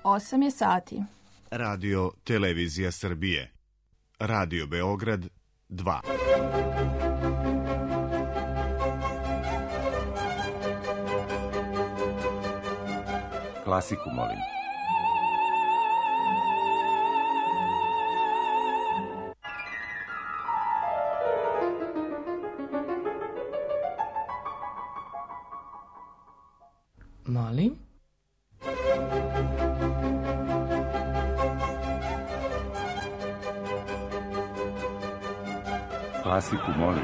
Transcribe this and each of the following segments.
8 je sati. Radio Televizija Srbije. Radio Beograd 2. Klasiku, molim. Molim? Klasiku, molim.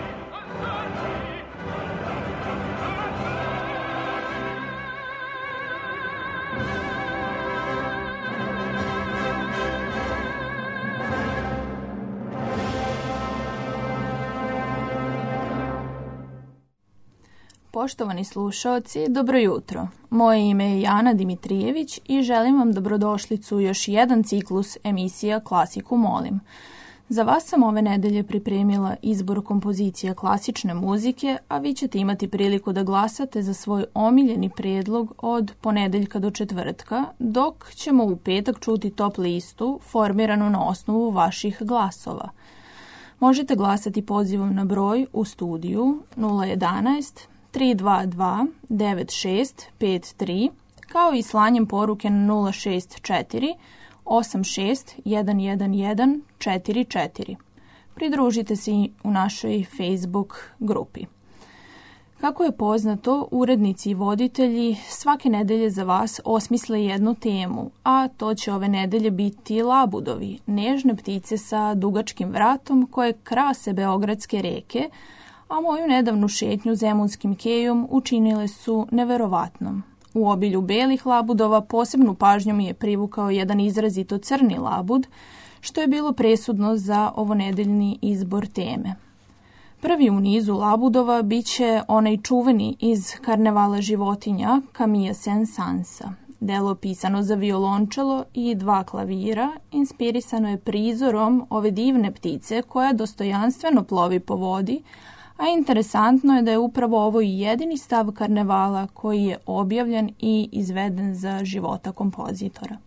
Poštovani slušaoci, dobro jutro. Moje ime je Jana Dimitrijević i želim vam dobrodošlicu u još jedan ciklus emisija Klasiku molim. Za vas sam ove nedelje pripremila izbor kompozicija klasične muzike, a vi ćete imati priliku da glasate za svoj omiljeni predlog od ponedeljka do četvrtka, dok ćemo u petak čuti top listu formiranu na osnovu vaših glasova. Možete glasati pozivom na broj u studiju 011 322 9653, kao i slanjem poruke na 064 86 111 44. Pridružite se i u našoj Facebook grupi. Kako je poznato, urednici i voditelji svake nedelje za vas osmisle jednu temu, a to će ove nedelje biti labudovi, nežne ptice sa dugačkim vratom koje krase beogradske reke, a moju nedavnu šetnju zemunskim kejom učinile su neverovatnom. U obilju belih labudova posebnu pažnju mi je privukao jedan izrazito crni labud, što je bilo presudno za ovonedeljni izbor teme. Prvi u nizu labudova bit će onaj čuveni iz Karnevala životinja Camille Saint-Sansa. Delo pisano za violončelo i 2 klavira, inspirisano je prizorom ove divne ptice koja dostojanstveno plovi po vodi, a interesantno je da je upravo ovo i jedini stav Karnevala koji je objavljen i izveden za života kompozitora.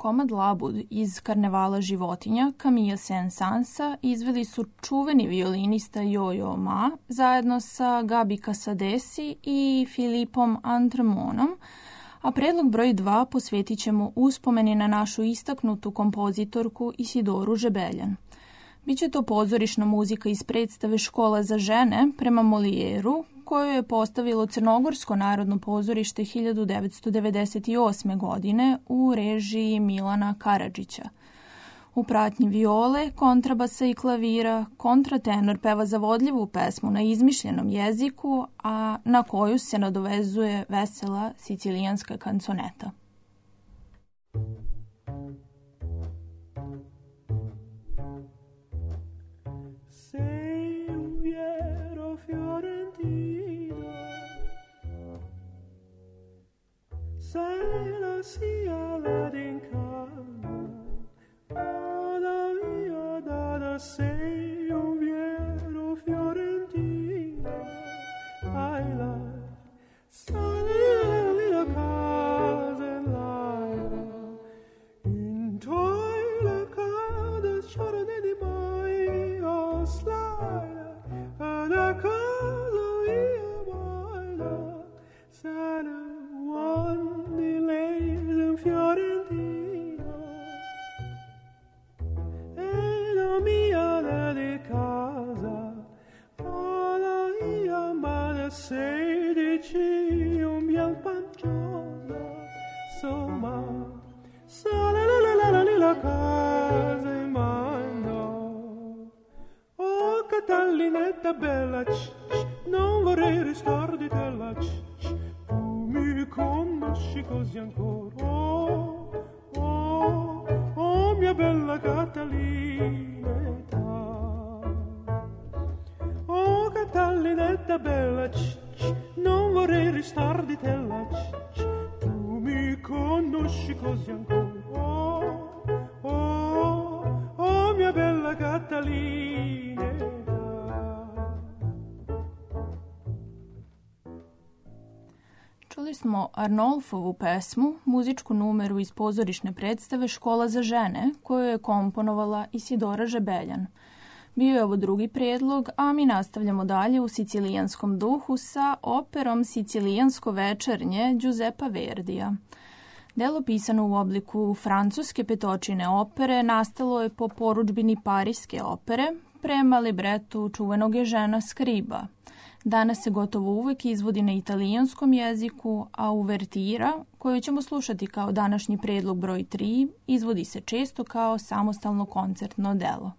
komad Labud iz Karnevala životinja Camille Saint-Sansa izveli su čuveni violinista Yo-Yo Ma zajedno sa Gabi Casadesi i Filipom Antremonom, a predlog broj 2 posvetit ćemo uspomeni na našu istaknutu kompozitorku Isidoru Žebeljan. Biće to pozorišna muzika iz predstave Škola za žene prema Molijeru, koju je postavilo Crnogorsko narodno pozorište 1998. godine u režiji Milana Karadžića. U pratnji viole, kontrabasa i klavira, kontratenor peva zavodljivu pesmu na izmišljenom jeziku, a na koju se nadovezuje vesela sicilijanska kanconeta. Sera sia la d'incana, da via da sei un vero fiorentino, ai la sali la casa in l'aria, in toi la casa giorni di mai o slaia, da casa io baila, sana one fiorentino e la mia di casa alla mia madre 16 un bian panciosa insomma sale la casa in mano oh Catalinetta bella non vorrei ristar di te la mi conosci così ancora oh mia bella Catalinetta oh Catalinetta bella non vorrei ristar di te la tu mi conosci così ancora oh mia bella Catalinetta. Čuli smo Arnolfovu pesmu, muzičku numeru iz pozorišne predstave Škola za žene, koju je komponovala Isidora Žebeljan. Bio je ovo drugi prijedlog, a mi nastavljamo dalje u sicilijanskom duhu sa operom Sicilijansko večernje Giuseppa Verdija. Delo pisano u obliku francuske petočine opere nastalo je po porudžbini Pariske opere prema libretu čuvenog Eugena Scriba. Danas se gotovo uvek izvodi na italijanskom jeziku, a uvertira, koju ćemo slušati kao današnji predlog broj 3, izvodi se često kao samostalno koncertno delo.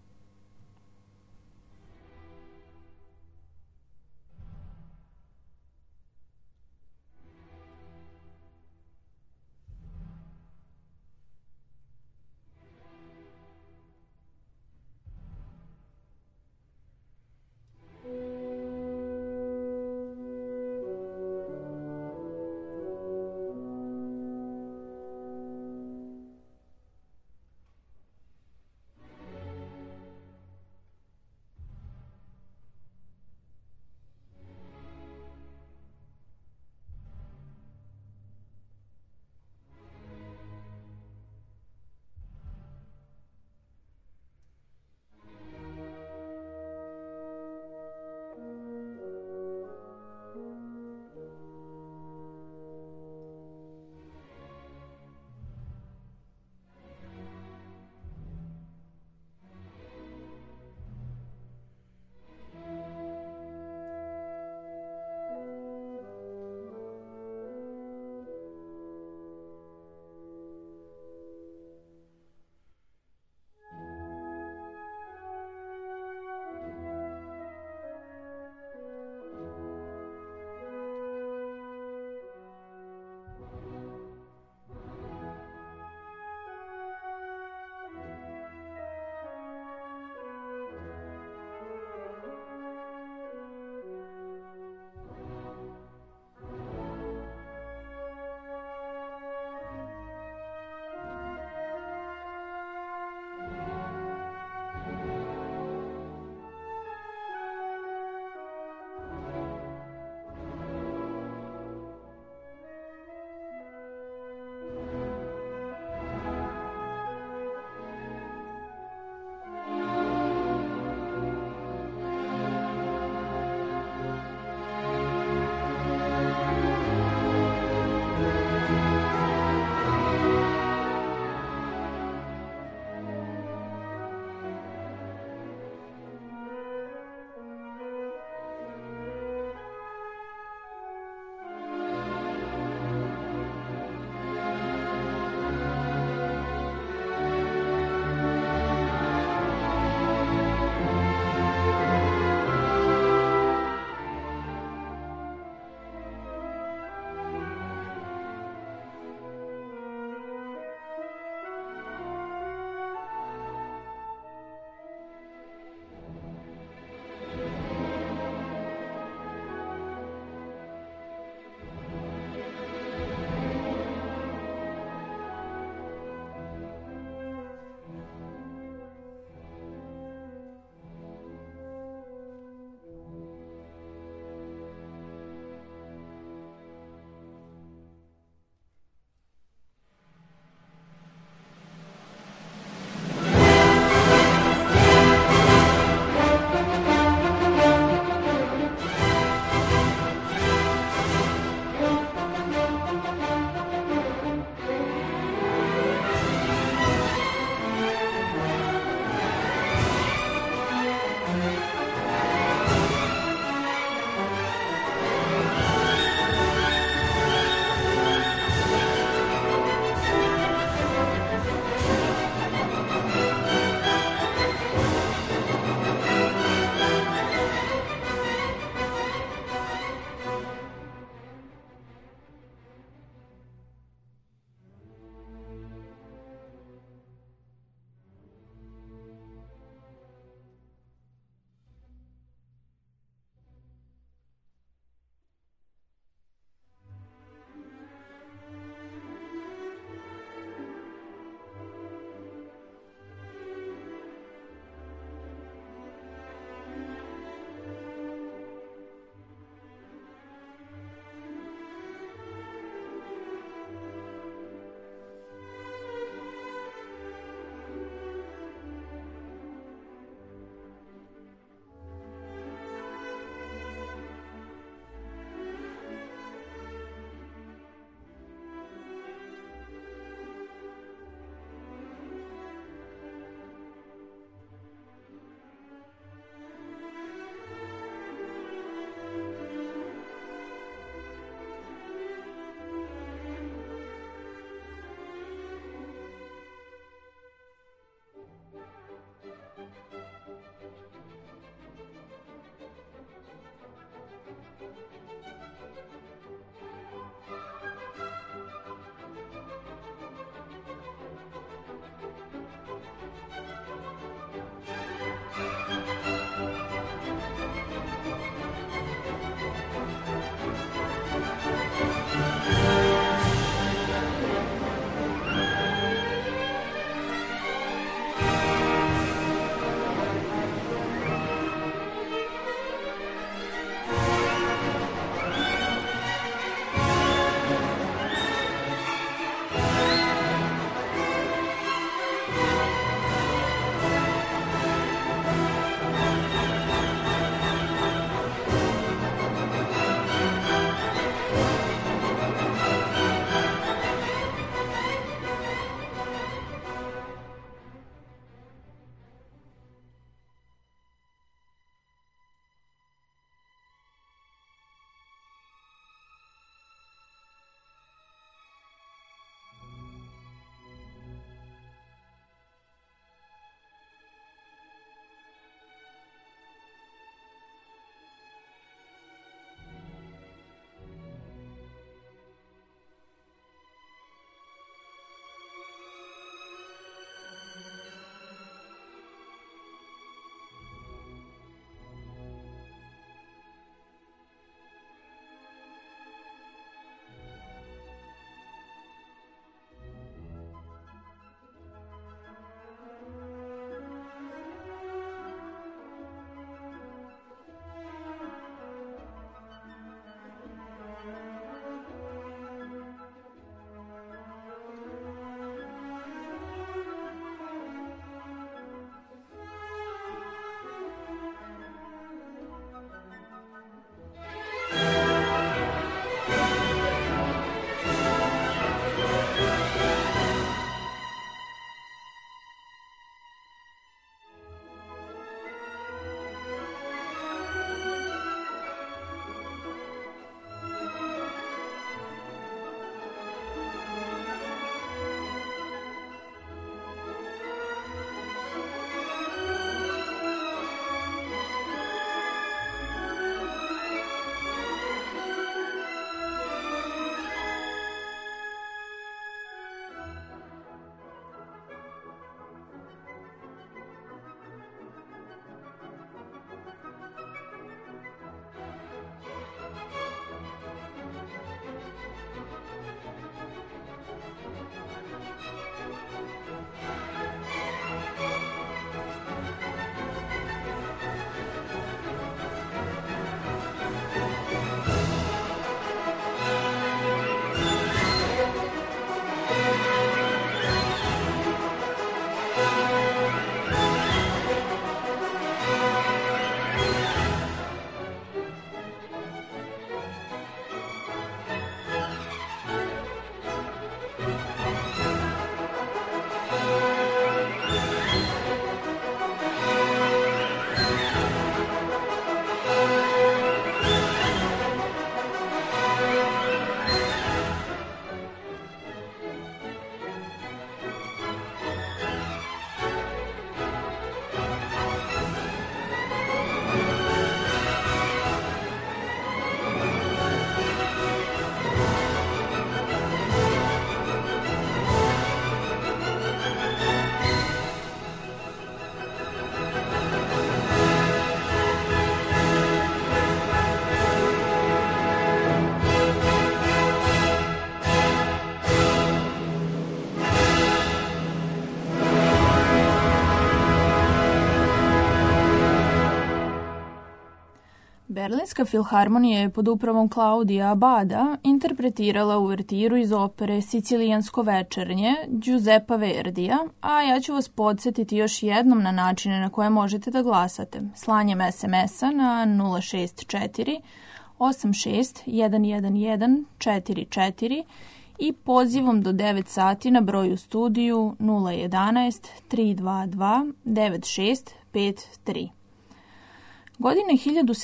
Berlinska filharmonija je pod upravom Claudia Abada interpretirala uvertiru iz opere Sicilijansko večernje Giuseppa Verdija, a ja ću vas podsjetiti još jednom na načine na koje možete da glasate. Slanjem SMS-a na 064 86 111 44 i pozivom do 9 sati na broj u studiju 011 322 9653. Godine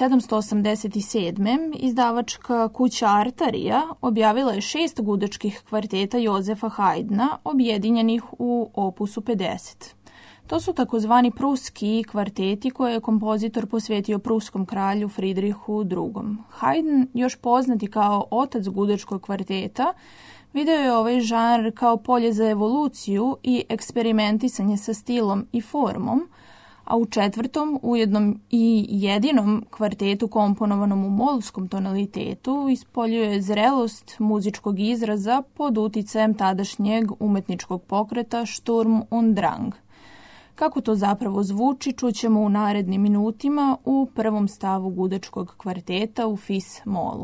1787. izdavačka kuća Artarija objavila je 6 gudačkih kvarteta Jozefa Haydna objedinjenih u opusu 50. To su takozvani pruski kvarteti koje je kompozitor posvetio pruskom kralju Fridrihu II. Haydn, još poznati kao otac gudačkog kvarteta, video je ovaj žanr kao polje za evoluciju i eksperimentisanje sa stilom i formom, a u 4. ujednom i jedinom kvartetu komponovanom u molskom tonalitetu ispoljuje zrelost muzičkog izraza pod uticajem tadašnjeg umetničkog pokreta Sturm und Drang. Kako to zapravo zvuči, čućemo u narednim minutima u prvom stavu gudačkog kvarteta u fis molu.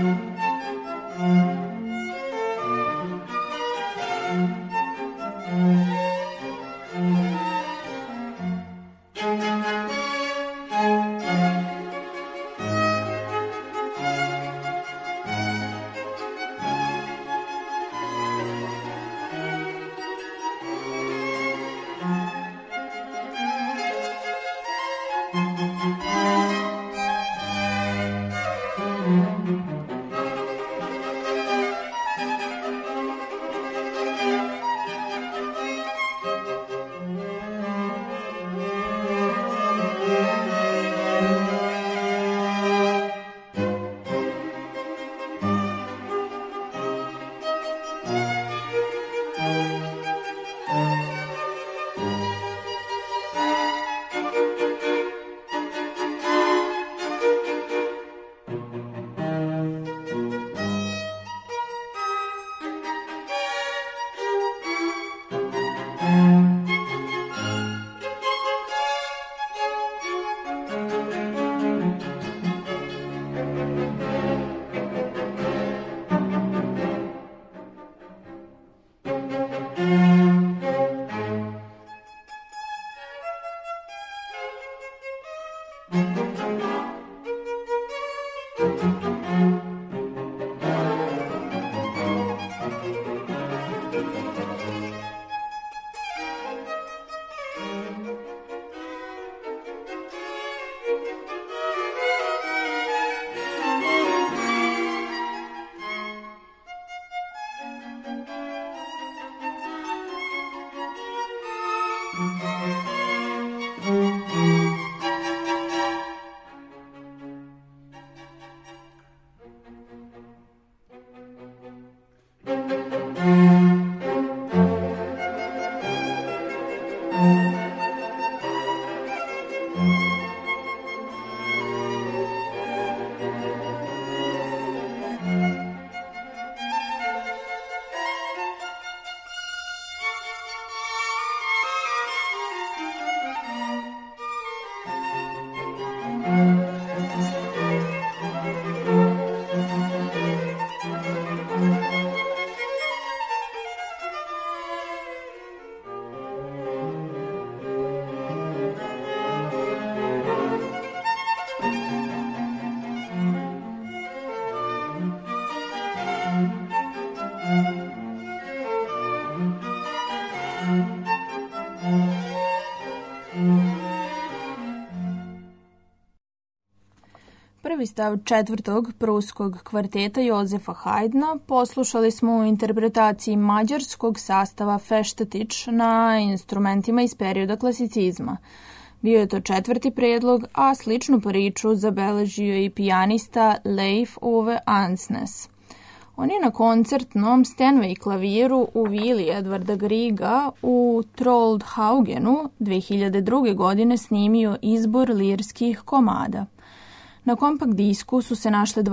Prvi stav četvrtog pruskog kvarteta Jozefa Haydna poslušali smo u interpretaciji mađarskog sastava Feštetić na instrumentima iz perioda klasicizma. Bio je to četvrti predlog, a sličnu priču zabeležio i pijanista Leif Ove Ansnes. On je na koncertnom Steinway klaviru u vili Edvarda Griega u Troldhaugenu 2002. godine snimio izbor lirskih komada. Na kompakt disku su se našle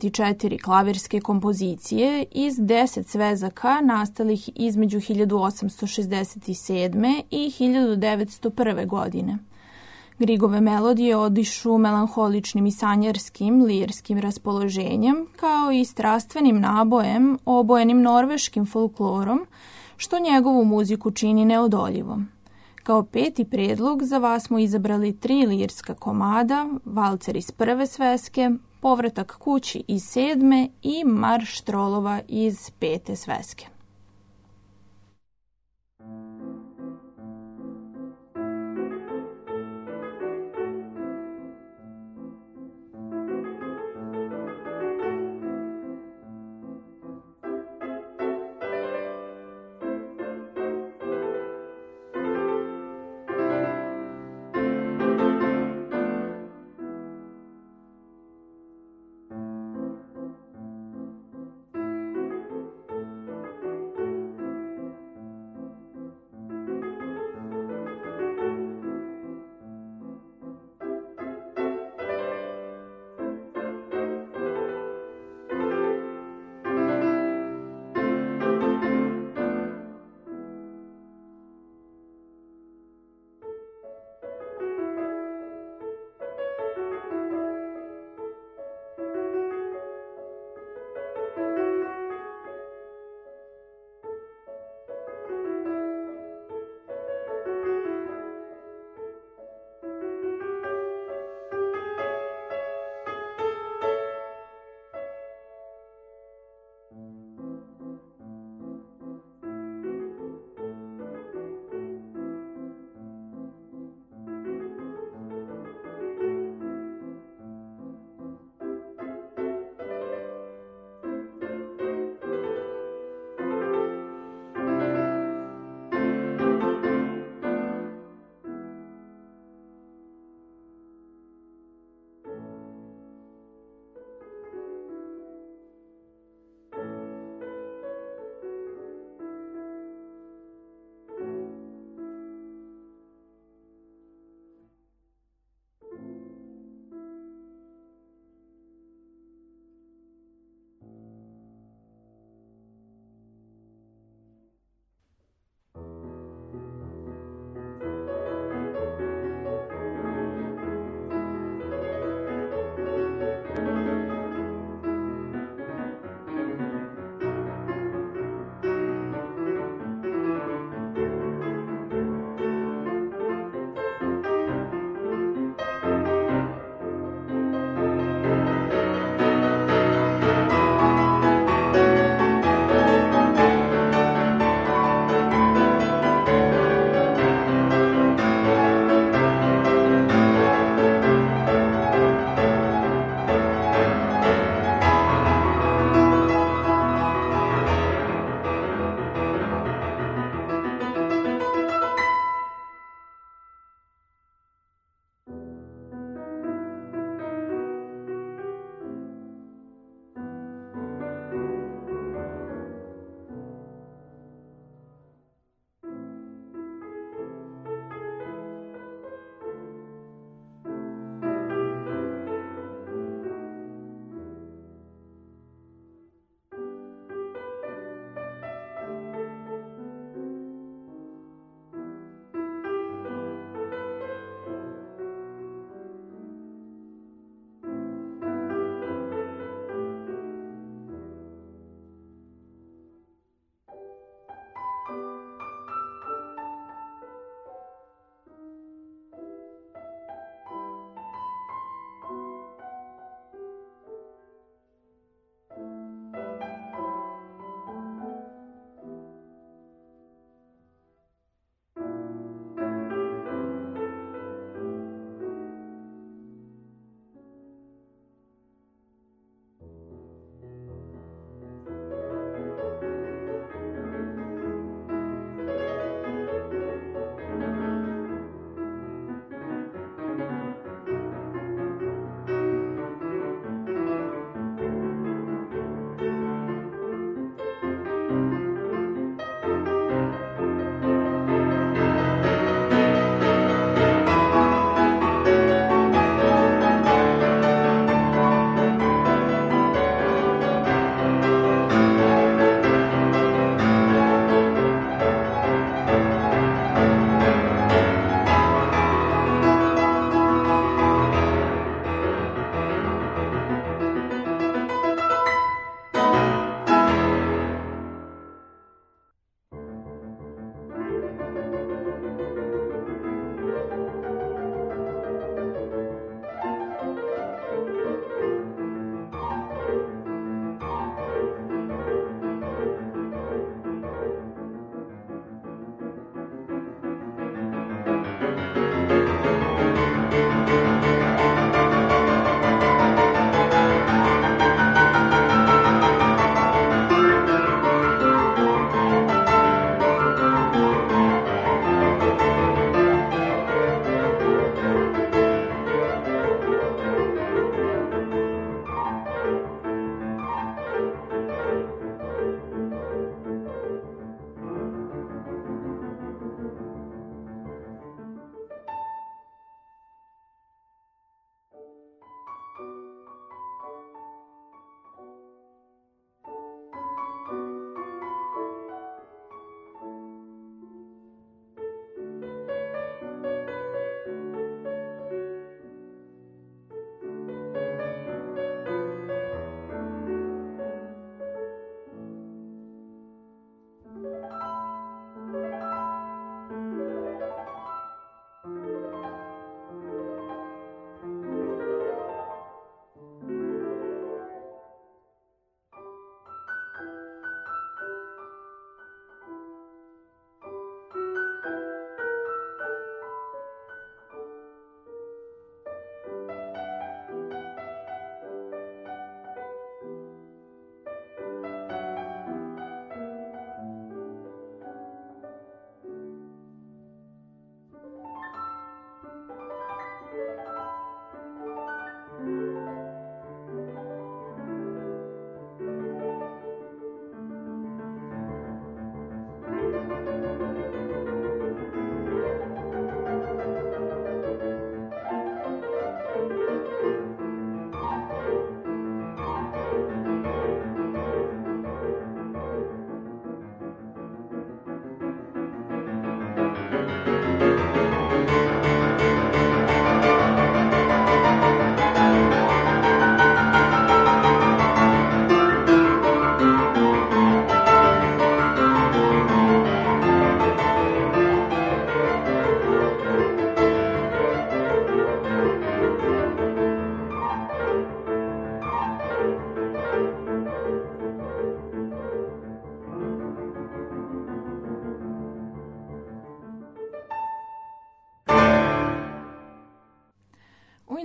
24 klavirske kompozicije iz 10 svezaka nastalih između 1867. i 1901. godine. Griegove melodije odišu melanholičnim i sanjarskim lirskim raspoloženjem, kao i strastvenim nabojem obojenim norveškim folklorom, što njegovu muziku čini neodoljivom. Kao peti predlog za vas smo izabrali 3 lirska komada, valcer iz prve sveske, povratak kući iz 7. i marš trolova iz 5. sveske.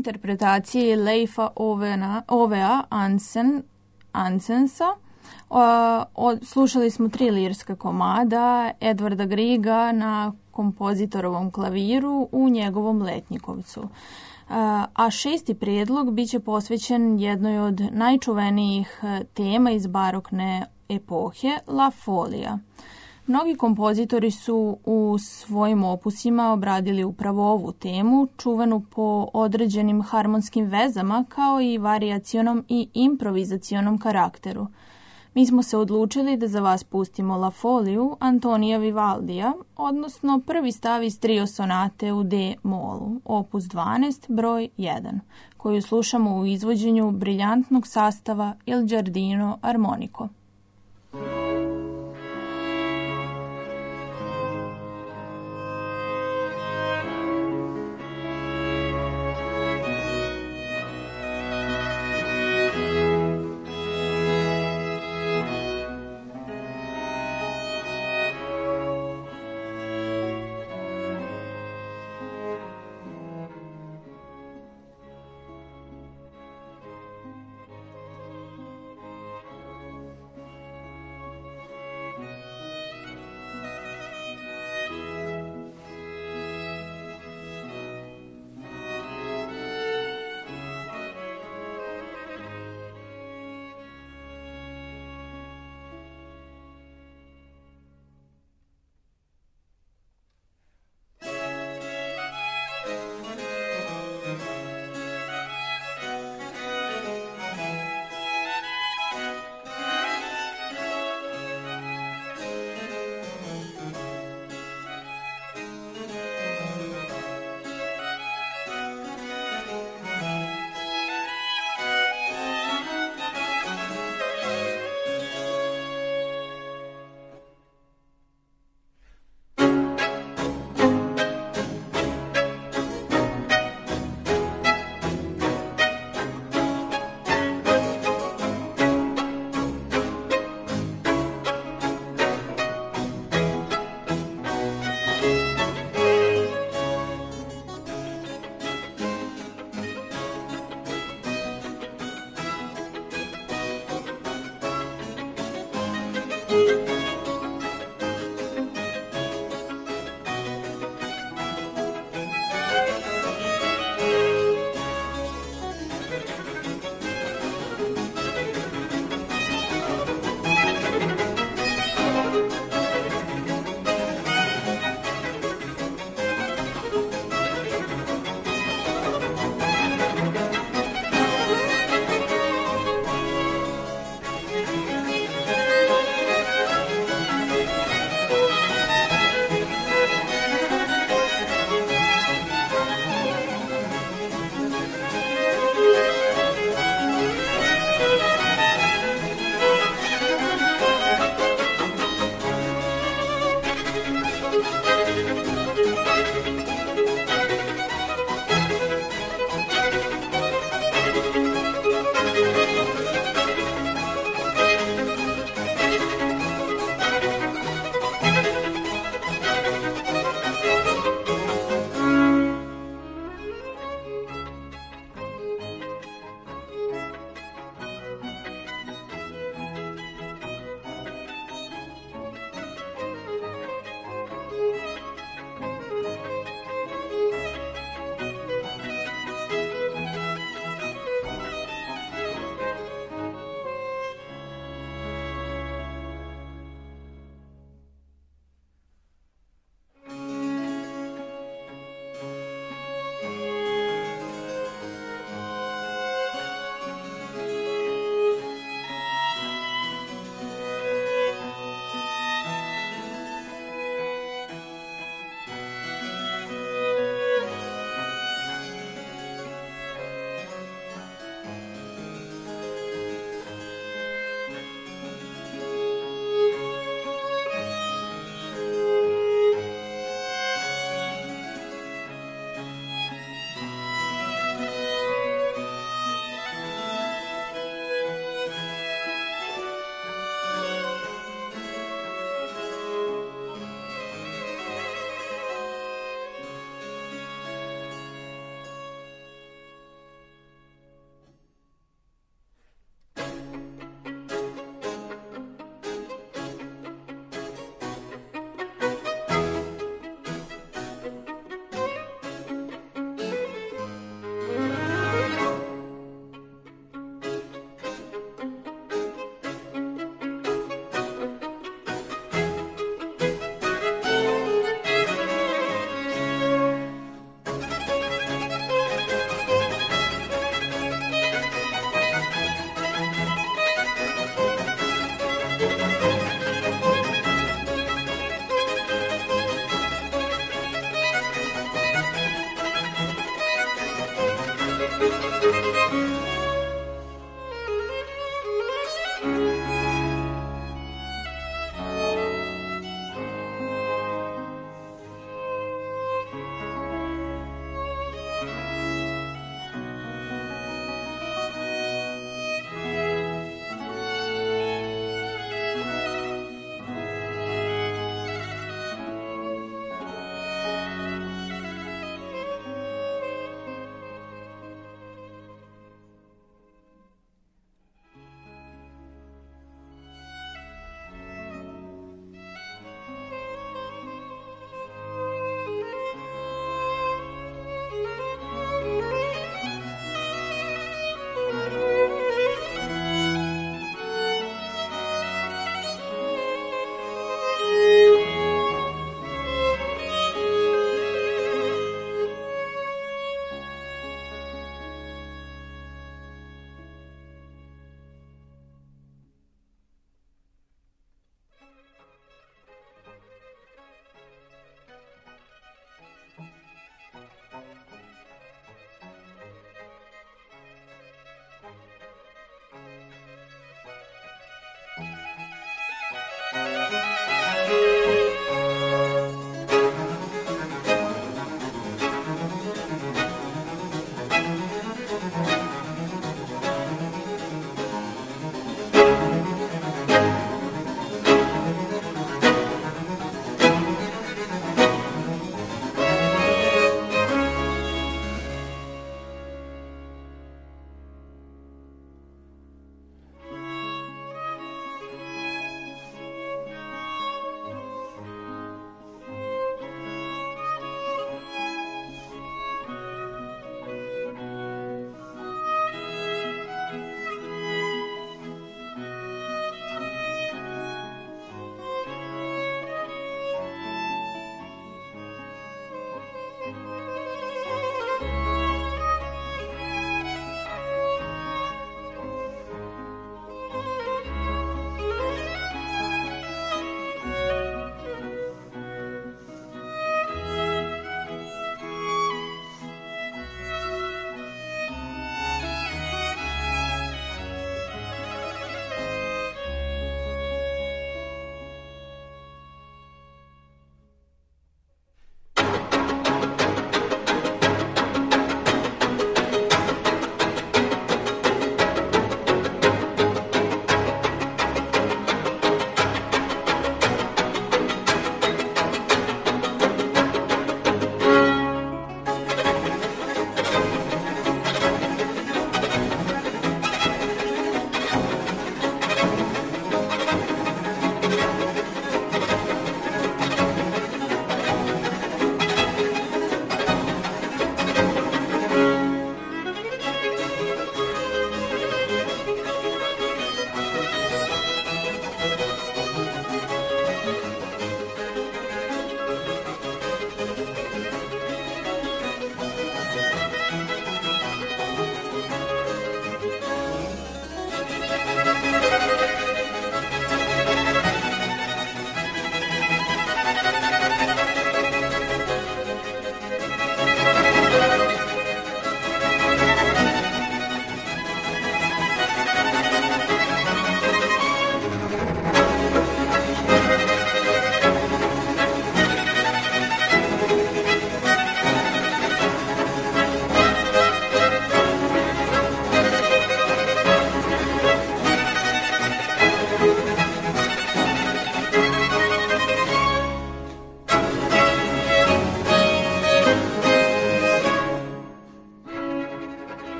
interpretaciji Leifa Ovea Ansensa slušali smo 3 lirska komada Edvarda Griga na kompozitorovom klaviru u njegovom Letnjikovcu. A 6. prijedlog bit će posvećen jednoj od najčuvenijih tema iz barokne epohe, La Folija. Mnogi kompozitori su u svojim opusima obradili upravo ovu temu, čuvenu po određenim harmonskim vezama kao i varijacionom i improvizacionom karakteru. Mi smo se odlučili da za vas pustimo La Foliju Antonija Vivaldija, odnosno prvi stav iz trio sonate u D molu, opus 12, broj 1, koju slušamo u izvođenju briljantnog sastava Il Giardino Armonico.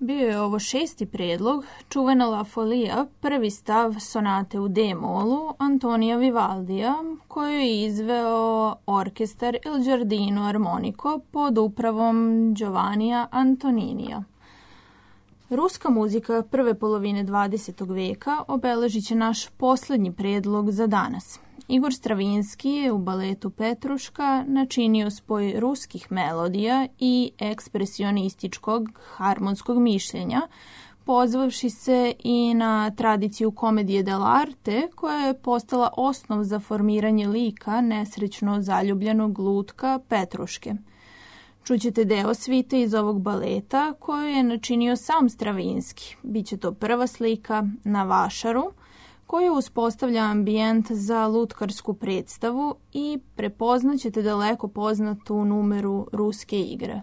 Bio je ovo 6. predlog, čuvena La Folia, prvi stav sonate u D-molu Antonija Vivaldija, koju je izveo orkestar Il Giardino Armonico pod upravom Giovannija Antoninija. Ruska muzika prve polovine 20. veka obeležit će naš posljednji predlog za danas. Igor Stravinski je u baletu Petruška načinio spoj ruskih melodija i ekspresionističkog harmonskog mišljenja, pozvavši se i na tradiciju komedije dell'arte, koja je postala osnov za formiranje lika nesrećno zaljubljenog lutka Petruške. Čućete deo svite iz ovog baleta koju je načinio sam Stravinski. Biće to prva slika na vašaru, koju uspostavlja ambijent za lutkarsku predstavu i prepoznaćete daleko poznatu numeru ruske igre.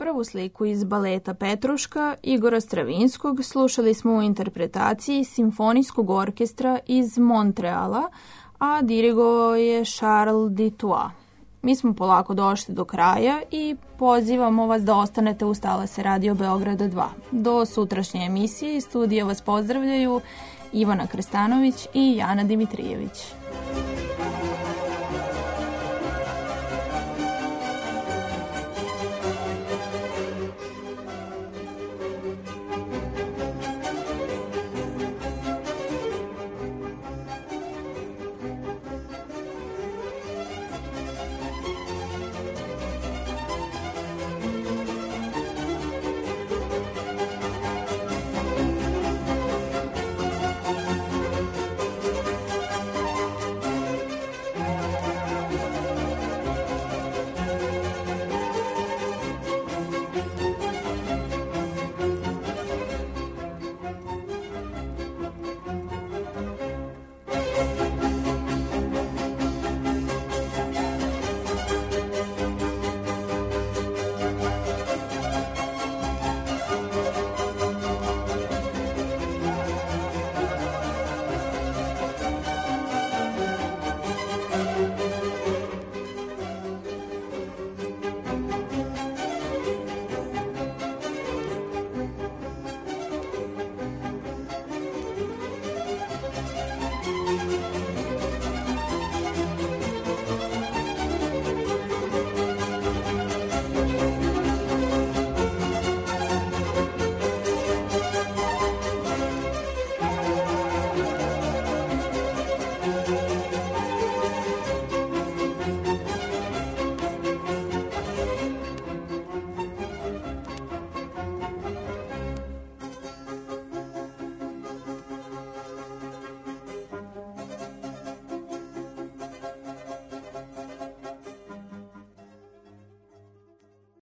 Prvu sliku iz baleta Petruška Igora Stravinskog slušali smo u interpretaciji Simfonijskog orkestra iz Montreala, a dirigovao je Charles Dutoit. Mi smo polako došli do kraja i pozivamo vas da ostanete uz talase Radio Beograda 2. Do sutrašnje emisije iz studija vas pozdravljaju Ivana Krstanović i Jana Dimitrijević.